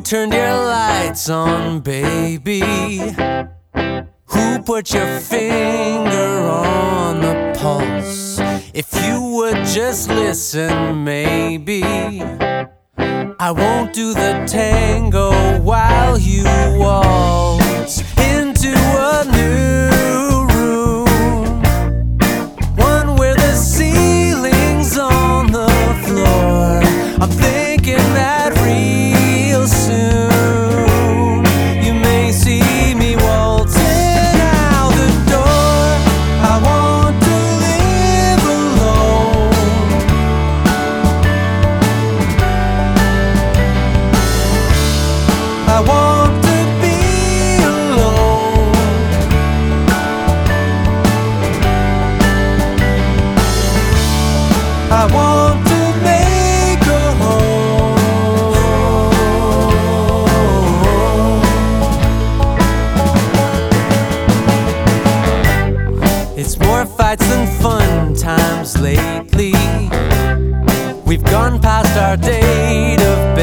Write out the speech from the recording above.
turned your lights on, baby? Who put your finger on the pulse? If you would just listen, maybe I won't do the tango while you waltz into a new room, one where the ceiling's on the floor. I'm thinking that real soon you may see me waltzing out the door. I want to live alone. I want to be alone. I want to make a home. It's more fights than fun times lately. We've gone past our date of